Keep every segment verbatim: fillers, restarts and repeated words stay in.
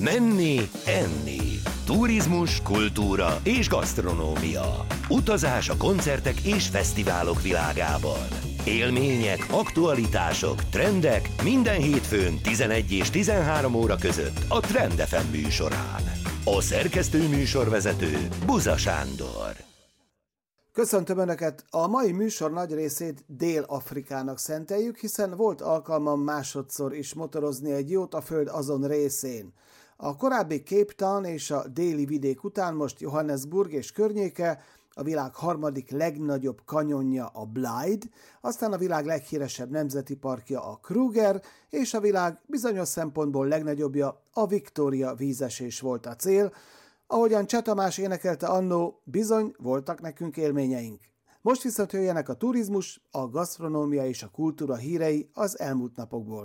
Menni, enni. Turizmus, kultúra és gasztronómia. Utazás a koncertek és fesztiválok világában. Élmények, aktualitások, trendek minden hétfőn tizenegy és tizenhárom óra között a Trend ef em műsorán. A szerkesztő műsorvezető Buza Sándor. Köszöntöm Önöket! A mai műsor nagy részét Dél-Afrikának szenteljük, hiszen volt alkalmam másodszor is motorozni egy jót a föld azon részén. A korábbi Cape Town és a déli vidék után most Johannesburg és környéke, a világ harmadik legnagyobb kanyonja a Blyde, aztán a világ leghíresebb nemzeti parkja a Kruger, és a világ bizonyos szempontból legnagyobbja a Victoria vízesés volt a cél. Ahogyan Cseh Tamás énekelte annó, bizony voltak nekünk élményeink. Most viszont jöjjenek a turizmus, a gasztronómia és a kultúra hírei az elmúlt napokból.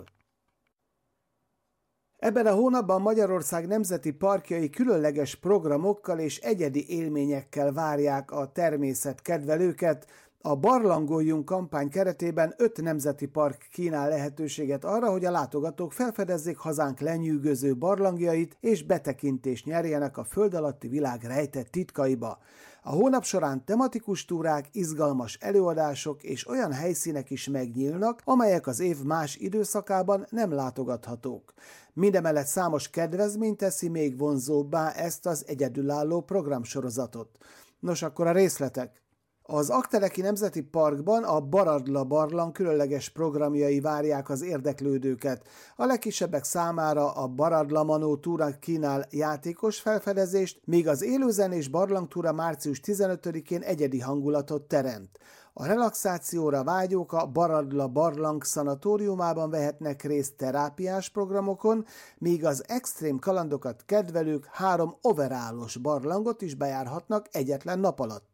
Ebben a hónapban Magyarország nemzeti parkjai különleges programokkal és egyedi élményekkel várják a természetkedvelőket. A Barlangoljunk kampány keretében öt nemzeti park kínál lehetőséget arra, hogy a látogatók felfedezzék hazánk lenyűgöző barlangjait és betekintést nyerjenek a föld alatti világ rejtett titkaiba. A hónap során tematikus túrák, izgalmas előadások és olyan helyszínek is megnyílnak, amelyek az év más időszakában nem látogathatók. Mindemellett számos kedvezmény teszi még vonzóbbá ezt az egyedülálló programsorozatot. Nos, akkor a részletek. Az Aggteleki Nemzeti Parkban a Baradla barlang különleges programjai várják az érdeklődőket. A legkisebbek számára a Baradla Manó túra kínál játékos felfedezést, míg az élőzenés barlangtúra március tizenötödikén egyedi hangulatot teremt. A relaxációra vágyók a Baradla barlang szanatóriumában vehetnek részt terápiás programokon, míg az extrém kalandokat kedvelők három overálos barlangot is bejárhatnak egyetlen nap alatt.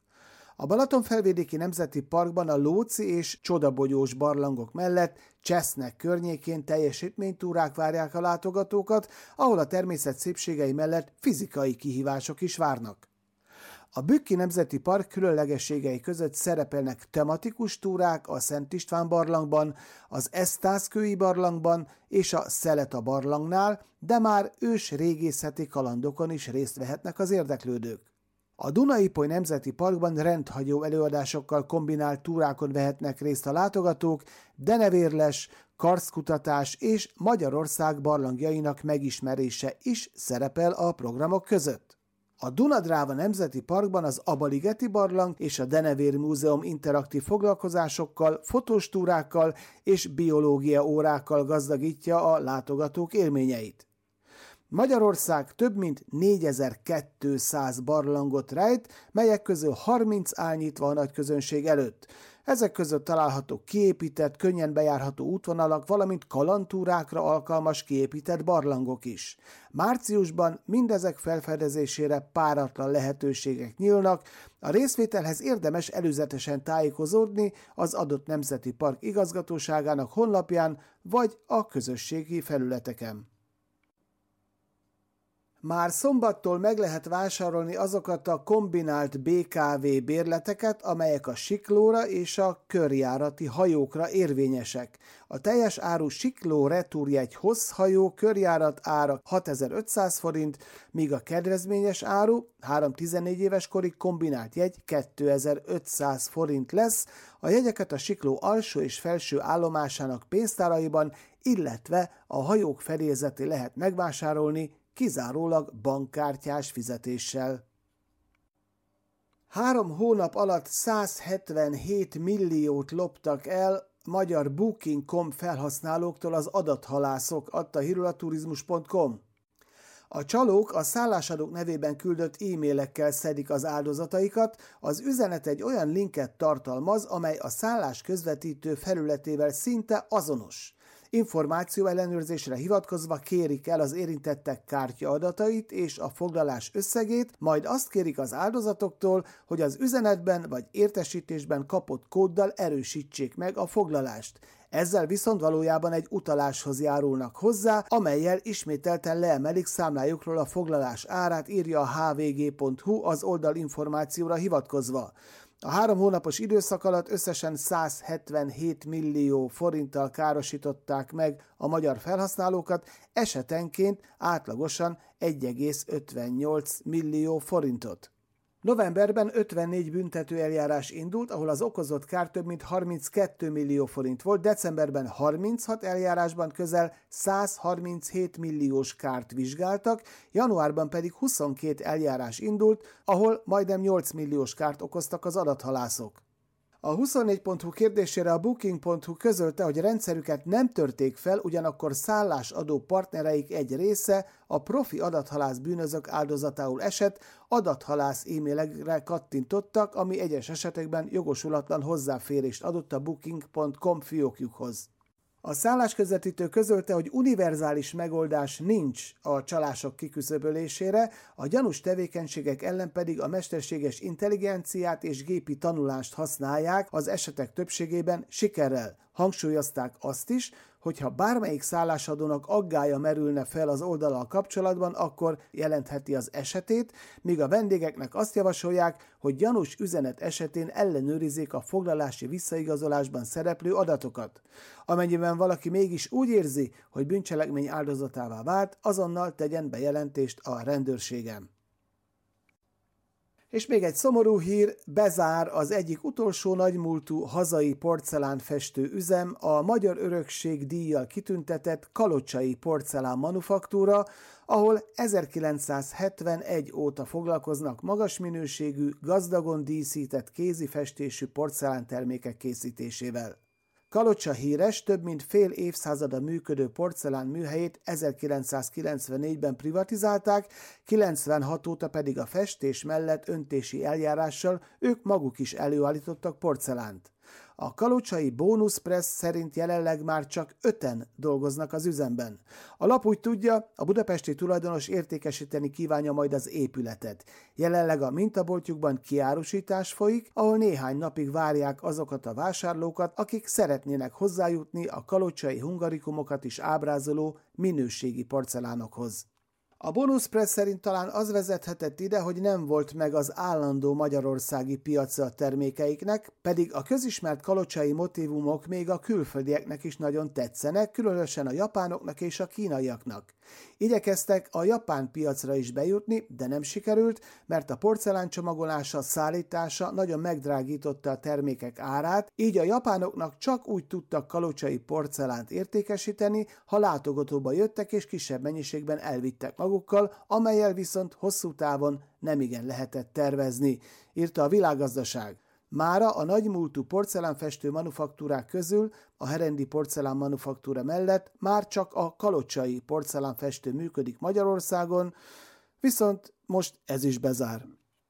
A Balatonfelvidéki Nemzeti Parkban a Lóci és Csodabogyós barlangok mellett Csesznek környékén teljesítménytúrák várják a látogatókat, ahol a természet szépségei mellett fizikai kihívások is várnak. A Bükki Nemzeti Park különlegességei között szerepelnek tematikus túrák a Szent István barlangban, az Esztászkői barlangban és a Szeleta barlangnál, de már ős régészeti kalandokon is részt vehetnek az érdeklődők. A Duna-Ipoly Nemzeti Parkban rendhagyó előadásokkal kombinált túrákon vehetnek részt a látogatók, denevérles, karszkutatás és Magyarország barlangjainak megismerése is szerepel a programok között. A Dunadráva Nemzeti Parkban az Abaligeti barlang és a Denevér Múzeum interaktív foglalkozásokkal, fotós túrákkal és biológia órákkal gazdagítja a látogatók élményeit. Magyarország több mint négyezer-kétszáz barlangot rejt, melyek közül harminc áll nyitva a nagyközönség előtt. Ezek között található kiépített, könnyen bejárható útvonalak, valamint kalandtúrákra alkalmas kiépített barlangok is. Márciusban mindezek felfedezésére páratlan lehetőségek nyílnak, a részvételhez érdemes előzetesen tájékozódni az adott nemzeti park igazgatóságának honlapján vagy a közösségi felületeken. Már szombattól meg lehet vásárolni azokat a kombinált bé ká vé bérleteket, amelyek a siklóra és a körjárati hajókra érvényesek. A teljes áru sikló retúrjegy hosszhajó körjárat ára hatezer-ötszáz forint, míg a kedvezményes áru három tizennégy éves korig kombinált jegy kétezer-ötszáz forint lesz. A jegyeket a sikló alsó és felső állomásának pénztáraiban, illetve a hajók fedélzetén lehet megvásárolni, kizárólag bankkártyás fizetéssel. Három hónap alatt százhetvenhét milliót loptak el magyar booking pont com felhasználóktól az adathalászok, adta hírül a turizmus pont com. A csalók a szállásadók nevében küldött e-mailekkel szedik az áldozataikat, az üzenet egy olyan linket tartalmaz, amely a szállás közvetítő felületével szinte azonos. Információ ellenőrzésre hivatkozva kérik el az érintettek kártya adatait és a foglalás összegét, majd azt kérik az áldozatoktól, hogy az üzenetben vagy értesítésben kapott kóddal erősítsék meg a foglalást. Ezzel viszont valójában egy utaláshoz járulnak hozzá, amellyel ismételten leemelik számlájukról a foglalás árát, írja a há vé gé pont hú az oldal információra hivatkozva. A három hónapos időszak alatt összesen százhetvenhét millió forinttal károsították meg a magyar felhasználókat, esetenként átlagosan egy egész ötvennyolc millió forintot. Novemberben ötvennégy büntetőeljárás indult, ahol az okozott kár több mint harminckettő millió forint volt, decemberben harminchat eljárásban közel százharminchét milliós kárt vizsgáltak, januárban pedig huszonkét eljárás indult, ahol majdnem nyolc milliós kárt okoztak az adathalászok. A huszonnégy pont hu kérdésére a Booking pont hu közölte, hogy rendszerüket nem törték fel, ugyanakkor szállásadó partnereik egy része a profi adathalász bűnözők áldozatául esett, adathalász e-mailekre kattintottak, ami egyes esetekben jogosulatlan hozzáférést adott a Booking pont com fiókjukhoz. A szállásközvetítő közölte, hogy univerzális megoldás nincs a csalások kiküszöbölésére, a gyanús tevékenységek ellen pedig a mesterséges intelligenciát és gépi tanulást használják, az esetek többségében sikerrel. Hangsúlyozták azt is, hogyha bármelyik szállásadónak aggálya merülne fel az oldallal kapcsolatban, akkor jelentheti az esetét, míg a vendégeknek azt javasolják, hogy gyanús üzenet esetén ellenőrizzék a foglalási visszaigazolásban szereplő adatokat. Amennyiben valaki mégis úgy érzi, hogy bűncselekmény áldozatává vált, azonnal tegyen bejelentést a rendőrségen. És még egy szomorú hír, bezár az egyik utolsó nagymúltú hazai porcelánfestő üzem, a Magyar Örökség díjjal kitüntetett Kalocsai Porcelán Manufaktúra, ahol ezerkilencszázhetvenegy óta foglalkoznak magas minőségű, gazdagon díszített kézifestésű porcelántermékek készítésével. Kalocsa híres, több mint fél évszázada működő porcelán műhelyét ezerkilencszázkilencvennégyben privatizálták, kilencvenhat óta pedig a festés mellett öntési eljárással ők maguk is előállítottak porcelánt. A kalocsai Bónusz Press szerint jelenleg már csak öten dolgoznak az üzemben. A lap úgy tudja, a budapesti tulajdonos értékesíteni kívánja majd az épületet. Jelenleg a mintaboltjukban kiárusítás folyik, ahol néhány napig várják azokat a vásárlókat, akik szeretnének hozzájutni a kalocsai hungarikumokat is ábrázoló minőségi porcelánokhoz. A Bónusz Press szerint talán az vezethetett ide, hogy nem volt meg az állandó magyarországi piaca a termékeiknek, pedig a közismert kalocsai motívumok még a külföldieknek is nagyon tetszenek, különösen a japánoknak és a kínaiaknak. Igyekeztek a japán piacra is bejutni, de nem sikerült, mert a porcelán csomagolása, szállítása nagyon megdrágította a termékek árát, így a japánoknak csak úgy tudtak kalocsai porcelánt értékesíteni, ha látogatóba jöttek és kisebb mennyiségben elvittek magukkal, amellyel viszont hosszú távon nemigen lehetett tervezni, írta a Világgazdaság. Mára a nagymúltú porcelánfestő manufaktúrák közül a Herendi Porcelán Manufaktúra mellett már csak a kalocsai porcelánfestő működik Magyarországon, viszont most ez is bezár.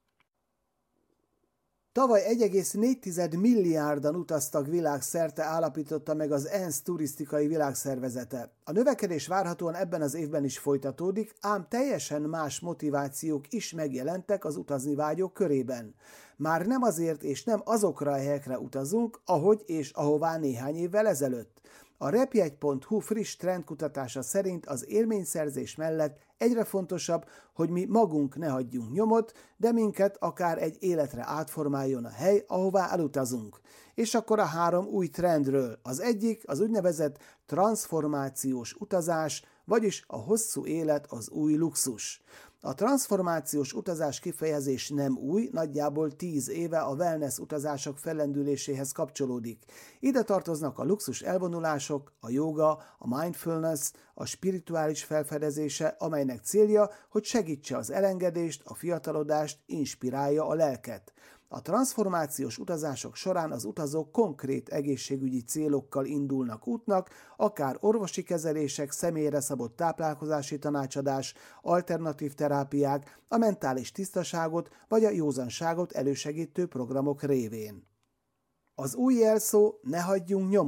Tavaly egy egész négy milliárdan utaztak világszerte, állapította meg az ENSZ turisztikai világszervezete. A növekedés várhatóan ebben az évben is folytatódik, ám teljesen más motivációk is megjelentek az utazni vágyók körében. Már nem azért és nem azokra a helyekre utazunk, ahogy és ahová néhány évvel ezelőtt. A repjegy pont hu friss trendkutatása szerint az élményszerzés mellett egyre fontosabb, hogy mi magunk ne hagyjunk nyomot, de minket akár egy életre átformáljon a hely, ahová elutazunk. És akkor a három új trendről. Az egyik az úgynevezett transformációs utazás, vagyis a hosszú élet az új luxus. A transformációs utazás kifejezés nem új, nagyjából tíz éve a wellness utazások fellendüléséhez kapcsolódik. Ide tartoznak a luxus elvonulások, a jóga, a mindfulness, a spirituális felfedezése, amelynek célja, hogy segítse az elengedést, a fiatalodást, inspirálja a lelket. A transformációs utazások során az utazók konkrét egészségügyi célokkal indulnak útnak, akár orvosi kezelések, személyre szabott táplálkozási tanácsadás, alternatív terápiák, a mentális tisztaságot vagy a józanságot elősegítő programok révén. Az új jelszó: ne hagyjunk nyomot.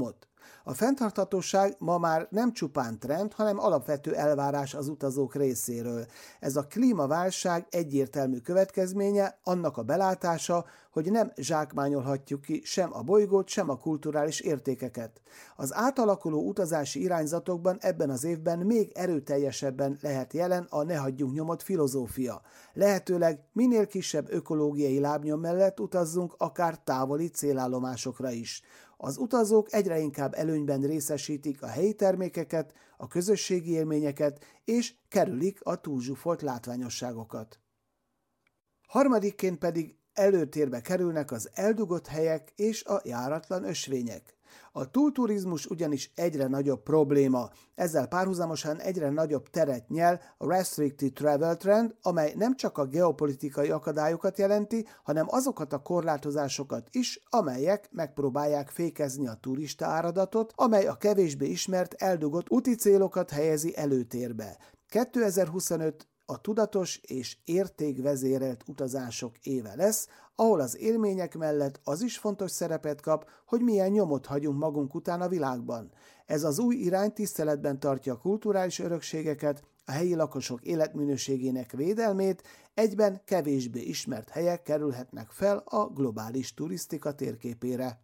A fenntarthatóság ma már nem csupán trend, hanem alapvető elvárás az utazók részéről. Ez a klímaválság egyértelmű következménye, annak a belátása, hogy nem zsákmányolhatjuk ki sem a bolygót, sem a kulturális értékeket. Az átalakuló utazási irányzatokban ebben az évben még erőteljesebben lehet jelen a ne hagyjunk nyomot filozófia. Lehetőleg minél kisebb ökológiai lábnyom mellett utazzunk akár távoli célállomásokra is. Az utazók egyre inkább előnyben részesítik a helyi termékeket, a közösségi élményeket, és kerülik a túlzsúfolt látványosságokat. Harmadikként pedig előtérbe kerülnek az eldugott helyek és a járatlan ösvények. A túlturizmus ugyanis egyre nagyobb probléma, ezzel párhuzamosan egyre nagyobb teret nyel a restricted travel trend, amely nem csak a geopolitikai akadályokat jelenti, hanem azokat a korlátozásokat is, amelyek megpróbálják fékezni a turista áradatot, amely a kevésbé ismert eldugott úti célokat helyezi előtérbe. kétezer-huszonöt a tudatos és értékvezérelt utazások éve lesz, ahol az élmények mellett az is fontos szerepet kap, hogy milyen nyomot hagyunk magunk után a világban. Ez az új irány tiszteletben tartja a kulturális örökségeket, a helyi lakosok életminőségének védelmét, egyben kevésbé ismert helyek kerülhetnek fel a globális turisztika térképére.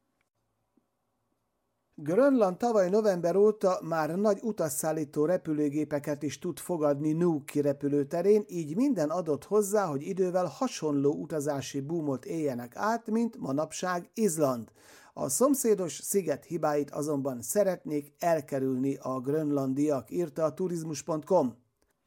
Grönland tavaly november óta már nagy utasszállító repülőgépeket is tud fogadni Nuuk kirepülőterén, így minden adott hozzá, hogy idővel hasonló utazási boomot éljenek át, mint manapság Izland. A szomszédos sziget hibáit azonban szeretnék elkerülni a grönlandiak, írta a turizmus pont com.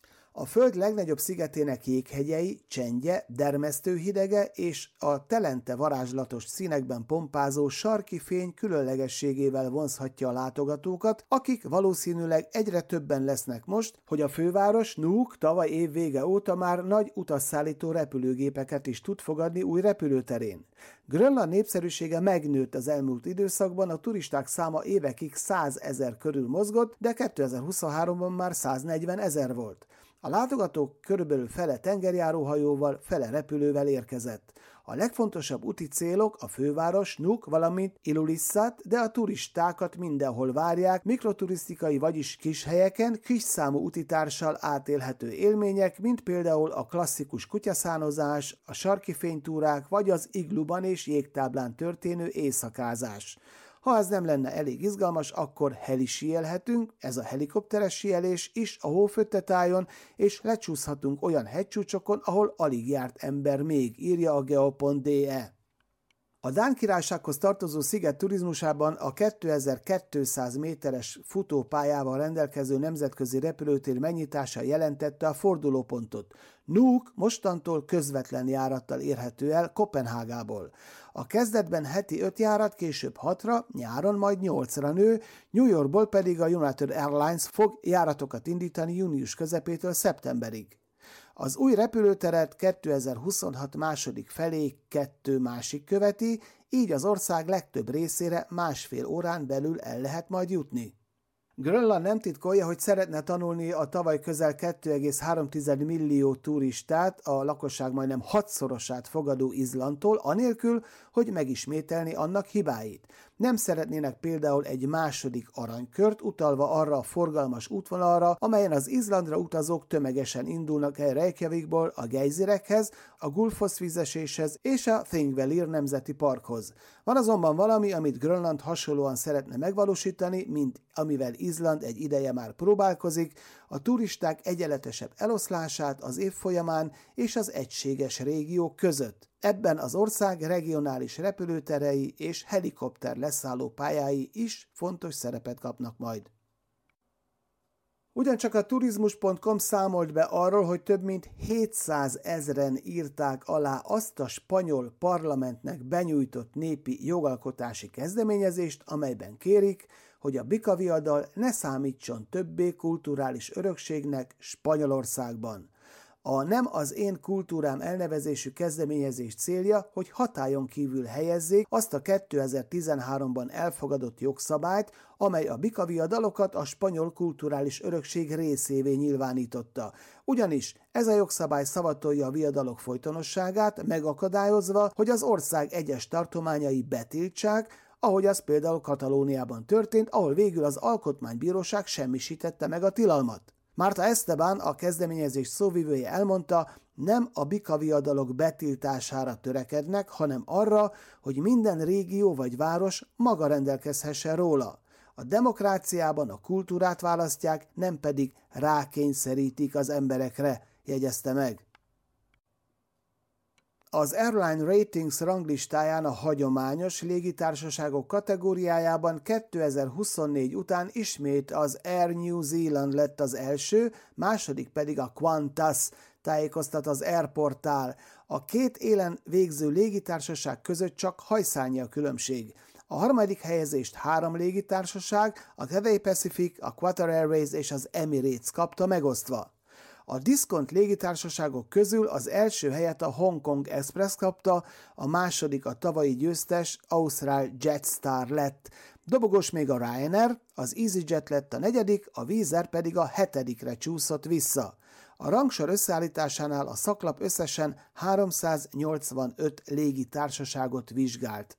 A föld legnagyobb szigetének jéghegyei, csendje, dermesztő hidege és a telente varázslatos színekben pompázó sarki fény különlegességével vonzhatja a látogatókat, akik valószínűleg egyre többen lesznek most, hogy a főváros Nuuk tavaly év vége óta már nagy utasszállító repülőgépeket is tud fogadni új repülőterén. Grönland népszerűsége megnőtt az elmúlt időszakban, a turisták száma évekig százezer körül mozgott, de kétezer-huszonháromban már száznegyvenezer volt. A látogatók körülbelül fele tengerjáróhajóval, fele repülővel érkezett. A legfontosabb úti célok a főváros, Nuuk, valamint Ilulissat, de a turistákat mindenhol várják, mikroturisztikai, vagyis kis helyeken, kis számú utitársal átélhető élmények, mint például a klasszikus kutyaszánozás, a sarki fénytúrák, vagy az igluban és jégtáblán történő éjszakázás. Ha ez nem lenne elég izgalmas, akkor helisíelhetünk, ez a helikopteres síelés is a hóföttetájon, és lecsúszhatunk olyan hegycsúcsokon, ahol alig járt ember még, írja a geo.de. A Dán Királysághoz tartozó sziget turizmusában a kétezer-kétszáz méteres futópályával rendelkező nemzetközi repülőtér megnyitása jelentette a fordulópontot. Nuuk mostantól közvetlen járattal érhető el Koppenhágából. A kezdetben heti öt járat, később hatra, nyáron majd nyolcra nő, New Yorkból pedig a United Airlines fog járatokat indítani június közepétől szeptemberig. Az új repülőteret kétezer-huszonhat második felé kettő másik követi, így az ország legtöbb részére másfél órán belül el lehet majd jutni. Grönland nem titkolja, hogy szeretne tanulni a tavaly közel két egész három millió turistát, a lakosság majdnem hatszorosát fogadó Izlandtól, anélkül, hogy megismételni annak hibáit. Nem szeretnének például egy második aranykört, utalva arra a forgalmas útvonalra, amelyen az Izlandra utazók tömegesen indulnak el Reykjavikból a gejzirekhez, a Gullfoss vízeséshez és a Thingvellir nemzeti parkhoz. Van azonban valami, amit Grönland hasonlóan szeretne megvalósítani, mint amivel Izland egy ideje már próbálkozik, a turisták egyenletesebb eloszlását az év folyamán és az egységes régiók között. Ebben az ország regionális repülőterei és helikopter leszálló pályái is fontos szerepet kapnak majd. Ugyancsak a turizmus pont com számolt be arról, hogy több mint hétszázezren írták alá azt a spanyol parlamentnek benyújtott népi jogalkotási kezdeményezést, amelyben kérik, hogy a bikaviadal ne számítson többé kulturális örökségnek Spanyolországban. A Nem az én kultúrám elnevezésű kezdeményezés célja, hogy hatályon kívül helyezzék azt a kétezer-tizenháromban elfogadott jogszabályt, amely a bikaviadalokat a spanyol kulturális örökség részévé nyilvánította. Ugyanis ez a jogszabály szavatolja a viadalok folytonosságát, megakadályozva, hogy az ország egyes tartományai betiltsák, ahogy az például Katalóniában történt, ahol végül az alkotmánybíróság semmisítette meg a tilalmat. Marta Esteban, a kezdeményezés szóvivője elmondta, nem a bikaviadalok betiltására törekednek, hanem arra, hogy minden régió vagy város maga rendelkezhessen róla. A demokráciában a kultúrát választják, nem pedig rákényszerítik az emberekre, jegyezte meg. Az Airline Ratings ranglistáján a hagyományos légitársaságok kategóriájában kétezer-huszonnégy után ismét az Air New Zealand lett az első, második pedig a Qantas, tájékoztat az Air Portál. A két élen végző légitársaság között csak hajszálnyi a különbség. A harmadik helyezést három légitársaság, a Cathay Pacific, a Qatar Airways és az Emirates kapta megosztva. A diszkont légitársaságok közül az első helyet a Hong Kong Express kapta, a második a tavalyi győztes Ausztrál Jetstar lett. Dobogós még a Ryanair, az EasyJet lett a negyedik, a Wizz Air pedig a hetedikre csúszott vissza. A rangsor összeállításánál a szaklap összesen háromszáznyolcvanöt légitársaságot vizsgált.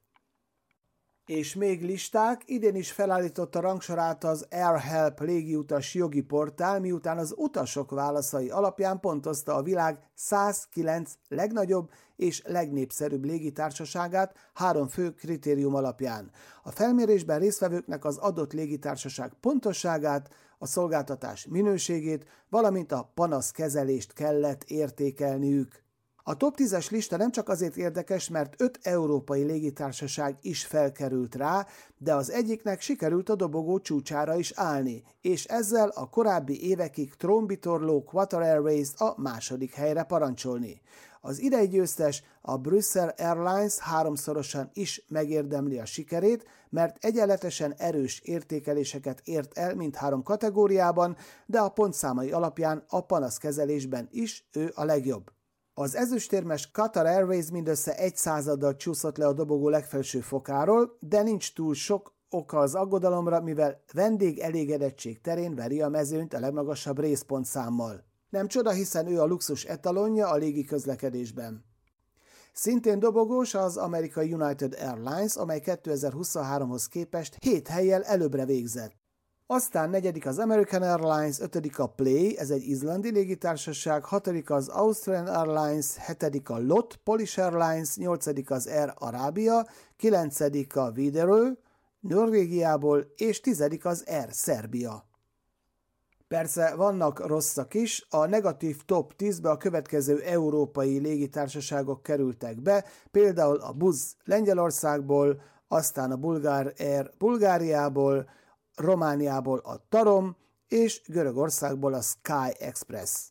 És még listák, idén is felállította rangsorát az AirHelp légiutas jogi portál, miután az utasok válaszai alapján pontozta a világ százkilenc legnagyobb és legnépszerűbb légitársaságát három fő kritérium alapján. A felmérésben résztvevőknek az adott légitársaság pontosságát, a szolgáltatás minőségét, valamint a panaszkezelést kellett értékelniük. A top tízes lista nem csak azért érdekes, mert öt európai légitársaság is felkerült rá, de az egyiknek sikerült a dobogó csúcsára is állni, és ezzel a korábbi évekig trónbitorló Qatar Airways a második helyre parancsolni. Az idei győztes, a Brussels Airlines háromszorosan is megérdemli a sikerét, mert egyenletesen erős értékeléseket ért el mindhárom kategóriában, de a pontszámai alapján a panaszkezelésben is ő a legjobb. Az ezüstérmes Qatar Airways mindössze egy századdal csúszott le a dobogó legfelső fokáról, de nincs túl sok oka az aggodalomra, mivel vendégelégedettség terén veri a mezőnyt a legmagasabb részpontszámmal. Nem csoda, hiszen ő a luxus etalonja a légiközlekedésben. Szintén dobogós az amerikai United Airlines, amely kétezer-huszonháromhoz képest hét hellyel előbbre végzett. Aztán negyedik az American Airlines, ötödik a Play, ez egy izlandi légitársaság, hatodik az Austrian Airlines, hetedik a L O T Polish Airlines, nyolcadik az Air Arabia, kilencedik a Widerøe, Norvégiából, és tizedik az Air Serbia. Persze vannak rosszak is, a negatív top tízbe a következő európai légitársaságok kerültek be, például a Buzz Lengyelországból, aztán a Bulgár Air Bulgáriából, Romániából a Tarom, és Görögországból a Sky Express.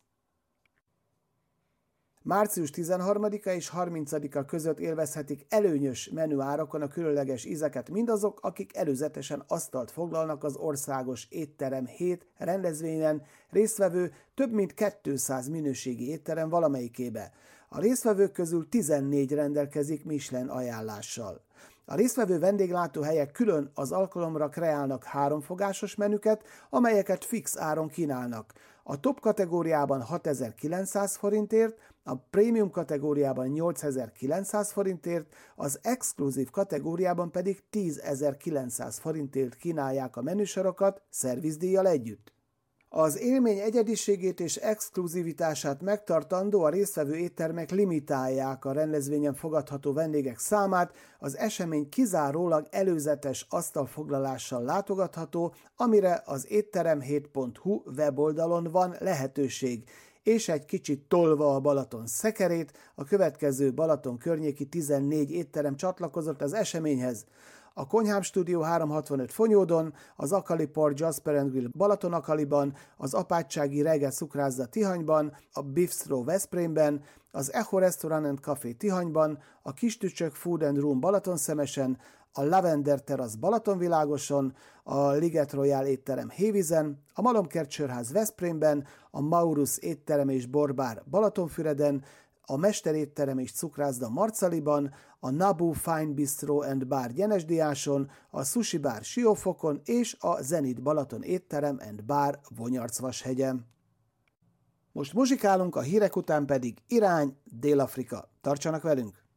március tizenharmadika és harmincadika között élvezhetik előnyös menüárakon a különleges ízeket mindazok, akik előzetesen asztalt foglalnak az országos étterem hét rendezvényen résztvevő több mint kétszáz minőségi étterem valamelyikébe. A résztvevők közül tizennégy rendelkezik Michelin ajánlással. A résztvevő vendéglátóhelyek külön az alkalomra kreálnak háromfogásos menüket, amelyeket fix áron kínálnak. A top kategóriában hatezer-kilencszáz forintért, a prémium kategóriában nyolcezer-kilencszáz forintért, az exkluzív kategóriában pedig tízezer-kilencszáz forintért kínálják a menüsorokat szervizdíjjal együtt. Az élmény egyediségét és exkluzivitását megtartandó a résztvevő éttermek limitálják a rendezvényen fogadható vendégek számát, az esemény kizárólag előzetes asztalfoglalással látogatható, amire az étterem hét pont hu weboldalon van lehetőség, és egy kicsit tolva a Balaton szekerét, a következő Balaton környéki tizennégy étterem csatlakozott az eseményhez. A Konyhám Stúdió háromszázhatvanöt Fonyódon, az Akali Port Jasper and Grill Balatonakaliban, az Apátsági Reggel Cukrászda Tihanyban, a Bistro Veszprémben, az Echo Restaurant and Café Tihanyban, a Kistücsök Food and Room Balatonszemesen, a Lavender Terrasz Balatonvilágoson, a Liget Royal étterem Hévízen, a Malomkert Sörház Veszprémben, a Maurus étterem és borbár Balatonfüreden, a Mester étterem és cukrászda Marcaliban, a Nabu Fine Bistro and Bar Gyenesdiáson, a Sushi Bar Siófokon és a Zenit Balaton étterem and Bar Vonyarcvashegyen. Most muzsikálunk, a hírek után pedig irány Dél-Afrika. Tartsanak velünk!